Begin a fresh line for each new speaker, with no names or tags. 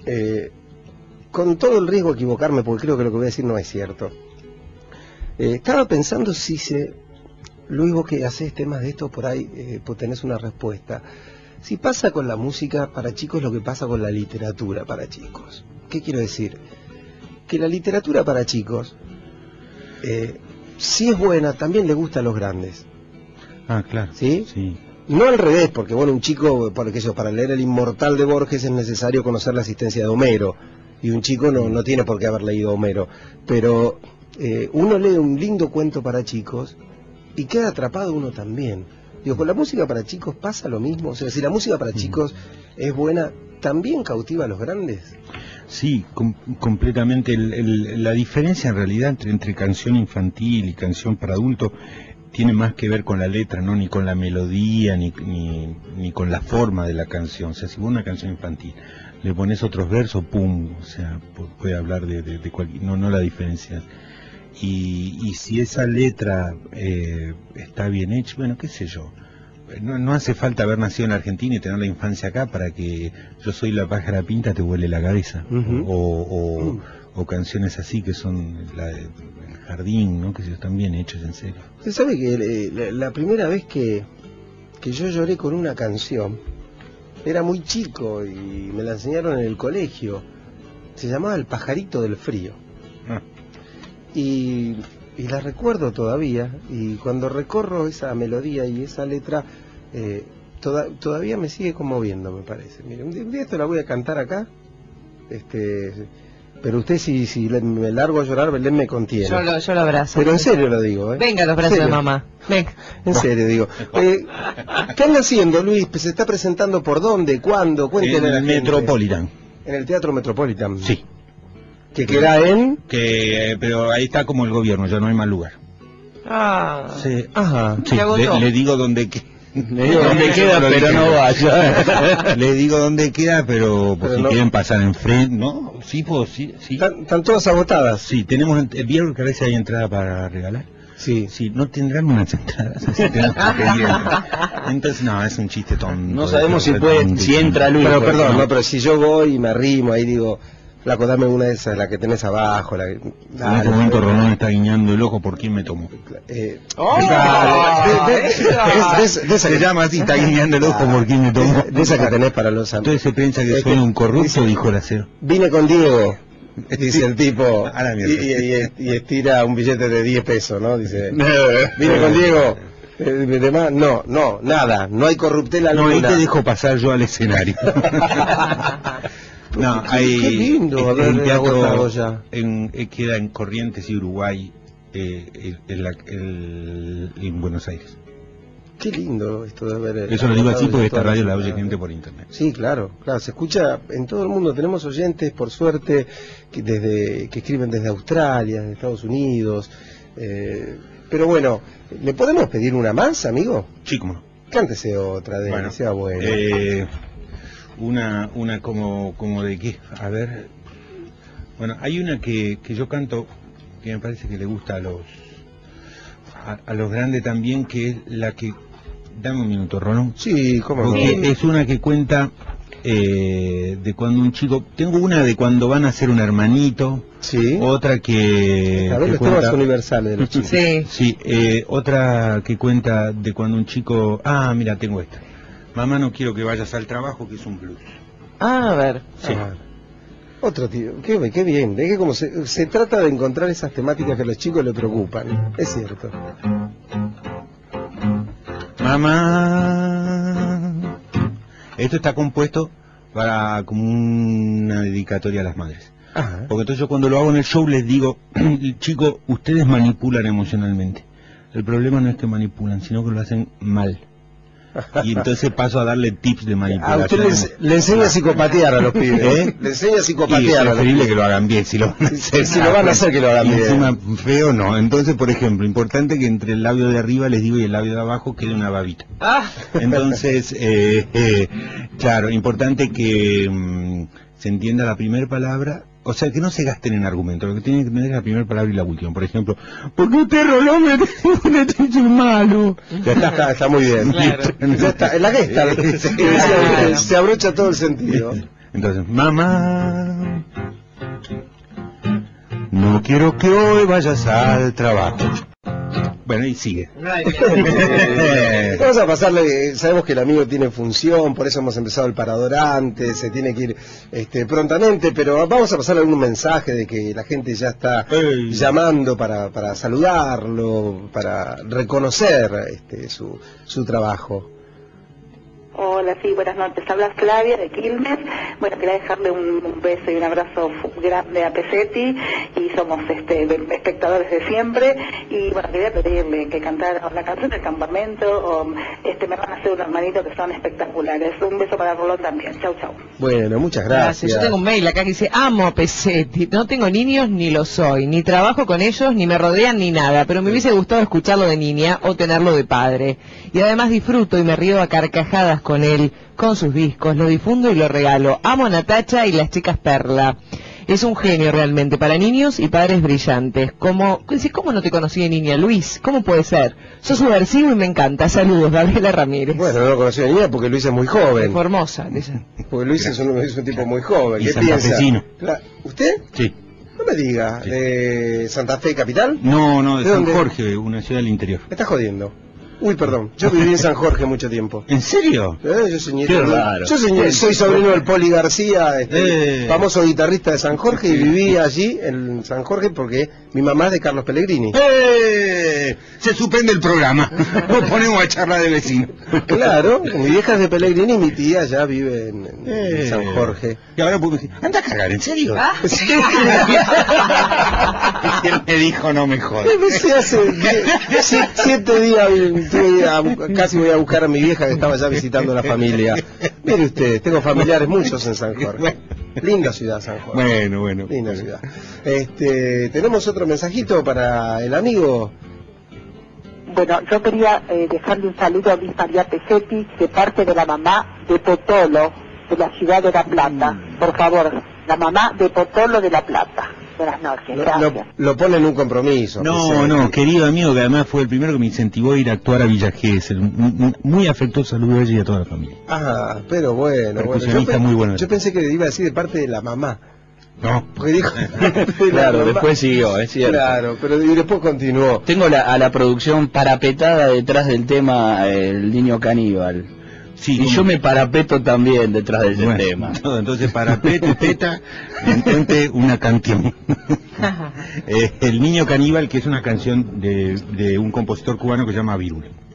con todo el riesgo de equivocarme, porque creo que lo que voy a decir no es cierto, estaba pensando si Luis, vos que hacés temas de esto por ahí, pues tenés una respuesta. Si pasa con la música para chicos lo que pasa con la literatura para chicos. ¿Qué quiero decir? Que la literatura para chicos, si es buena, también le gusta a los grandes.
Ah, claro.
¿Sí?
Sí.
No al revés, porque bueno, un chico, para leer El Inmortal de Borges es necesario conocer la existencia de Homero, y un chico no tiene por qué haber leído Homero. Pero uno lee un lindo cuento para chicos y queda atrapado uno también. Digo, con la música para chicos pasa lo mismo. O sea, si la música para chicos es buena, ¿también cautiva a los grandes?
Sí, completamente. La diferencia en realidad entre canción infantil y canción para adultos tiene más que ver con la letra, no ni con la melodía, ni con la forma de la canción. O sea, si vos una canción infantil le pones otros versos, pum, o sea, puede hablar de cualquier... No la diferencia. Y si esa letra está bien hecha, bueno, qué sé yo, no hace falta haber nacido en Argentina y tener la infancia acá para que Yo soy la pájara pinta te huele la cabeza, o canciones así que son El jardín, ¿no? Que están bien hechos, en serio.
Usted sabe que la primera vez que yo lloré con una canción, era muy chico y me la enseñaron en el colegio, se llamaba El pajarito del frío. Y la recuerdo todavía, y cuando recorro esa melodía y esa letra, todavía me sigue conmoviendo, me parece. Mire, un día esto la voy a cantar acá, pero usted si me largo a llorar, Belén me contiene.
Yo lo abrazo.
Pero en serio lo digo, ¿eh?
Venga, los brazos de mamá. Venga.
En serio digo. ¿Qué anda haciendo, Luis? ¿Se está presentando por dónde? ¿Cuándo? Cuéntele a la gente.
Metropolitan.
En el Teatro Metropolitan.
Sí.
¿Que queda en?
Pero ahí está como el gobierno, ya no hay más lugar. Sí. Ajá. Sí, le digo dónde queda.
Le digo dónde queda, pero no vaya.
Le digo dónde queda, pero si quieren pasar enfrente, ¿no? Sí, pues sí.
¿Están todas agotadas?
Sí, tenemos, ¿vieron que a veces hay entrada para regalar?
Sí.
Sí, no tendrán unas entradas, así tenemos que pedir. Entonces, no, es un chiste tonto.
No sabemos si entra Luis. Pero perdón, pero si yo voy y me arrimo, ahí digo... Flaco, dame una de esas, la que tenés abajo. En
este momento Rolón está guiñando el ojo por quién me tomó. Se llama así, está guiñando el ojo por quién me tomó.
De esa que tenés para los amigos.
Entonces se piensa que soy un corrupto, dijo el acero.
Vine con Diego, dice el tipo, y estira un billete de 10 pesos, ¿no? Dice, vine con Diego. No, nada, no hay corruptela alguna.
No, ahí te dejo pasar yo al escenario. No,
qué lindo haber agotado ya.
Queda en Corrientes y Uruguay, en Buenos Aires.
Qué lindo esto de ver.
Eso lo digo así porque esta radio la oye gente por internet.
Sí, claro, se escucha en todo el mundo. Tenemos oyentes, por suerte, que escriben desde Australia, de Estados Unidos. Pero bueno, ¿le podemos pedir una más, amigo?
Sí, cómo no.
Cántese otra de
bueno,
que sea buena.
Una como de qué, a ver. Bueno, hay una que yo canto que me parece que le gusta a los grandes también, que es la que... Dame un minuto, Rolón.
Sí, cómo no.
Es una que cuenta de cuando un chico... Tengo una de cuando van a ser un hermanito. Sí. Otra que...
A ver, los temas universales de los chicos.
Sí, otra que cuenta de cuando un chico... Ah, mira, tengo esta. Mamá, no quiero que vayas al trabajo, que es un blues.
A ver.
Sí.
Otro tío, qué bien. Es que como se trata de encontrar esas temáticas que a los chicos les preocupan. Es cierto.
Mamá. Esto está compuesto para como una dedicatoria a las madres. Ajá. Porque entonces yo cuando lo hago en el show les digo, chicos, ustedes manipulan emocionalmente. El problema no es que manipulan, sino que lo hacen mal. Y entonces paso a darle tips de manipulación.
A usted le enseña a psicopatear a los pibes, Le enseña a psicopatear.
Y es preferible que lo hagan bien, si lo van a hacer.
Si lo van a hacer, que lo hagan bien.
Encima feo no. Entonces, por ejemplo, importante que entre el labio de arriba, les digo, y el labio de abajo quede una babita. Entonces, claro, importante que se entienda la primera palabra. O sea, que no se gasten en argumentos, lo que tienen que tener es la primera palabra y la última. Por ejemplo, ¿por qué usted Rolón me dice malo?
Ya está muy bien. Claro. Ya está, en la que está, se abrocha todo el sentido.
Entonces, mamá, no quiero que hoy vayas al trabajo. Bueno, y sigue.
Vamos a pasarle, sabemos que el amigo tiene función, por eso hemos empezado el parador antes, se tiene que ir prontamente, pero vamos a pasarle algún mensaje de que la gente ya está llamando para saludarlo, para reconocer su trabajo.
Hola, sí, buenas noches. Habla Flavia de Quilmes. Bueno, quería dejarle un beso y un abrazo grande a Pesetti, y somos espectadores de siempre. Y bueno, quería pedirle que cantara la canción del campamento, o me van a hacer unos manitos que son espectaculares. Un beso para Rolón también. Chau, chau.
Bueno, muchas gracias.
Yo tengo un mail acá que dice: amo a Pesetti, no tengo niños ni lo soy, ni trabajo con ellos, ni me rodean ni nada, pero me hubiese gustado escucharlo de niña o tenerlo de padre. Y además disfruto y me río a carcajadas con él, con sus discos, lo difundo y lo regalo. Amo a Natacha y las chicas Perla. Es un genio realmente, para niños y padres brillantes. ¿Cómo no te conocí de niña, Luis? ¿Cómo puede ser? Sos subversivo y me encanta. Saludos, Gabriela Ramírez.
Bueno, no lo conocí de niña porque Luis es muy joven.
Formosa, dice.
Porque Luis es un tipo muy joven.
Y
¿Qué piensa?
santafesino.
¿Usted?
Sí.
No me diga.
Sí.
¿De Santa Fe capital?
No, de
¿De
San
dónde?
Jorge, una ciudad del interior.
Me estás jodiendo. Uy, perdón. Yo viví en San Jorge mucho tiempo.
¿En serio?
Yo soy nieto.
Qué raro.
Yo soy sobrino del Poli García, famoso guitarrista de San Jorge, y viví allí en San Jorge porque mi mamá es de Carlos Pellegrini.
Se suspende el programa. Nos ponemos a charlar de vecino.
Claro, mi vieja es de Pellegrini y mi tía ya vive en San Jorge.
Y ahora puedo decir, anda a cagar, ¿en serio?
Sí.
Y él me dijo, no me jodas.
Empecé hace 7 días, casi voy a buscar a mi vieja que estaba ya visitando la familia. Mire usted, tengo familiares muchos en San Jorge. Linda ciudad San Jorge.
Bueno.
Linda ciudad. Tenemos otro mensajito para el amigo.
Bueno, yo quería dejarle un saludo a Luis María Pesetti, de parte de la mamá de Potolo, de la ciudad de La Plata. Por favor, la mamá de Potolo de La Plata. Buenas noches, gracias.
Lo pone en un compromiso.
No, querido amigo, que además fue el primero que me incentivó a ir a actuar a Villa Gesell. Muy afectuoso saludo a ella y a toda la familia.
Ah, pero bueno.
Muy bueno.
Yo pensé que iba a decir de parte de la mamá.
No.
Porque dijo...
Claro, después siguió, es cierto.
Claro, pero y después continuó.
Tengo a la producción parapetada detrás del tema El Niño Caníbal.
Sí,
y yo me parapeto también detrás de ese tema.
Entonces, parapeto, teta, intente una canción. El Niño Caníbal, que es una canción de un compositor cubano que se llama Virul.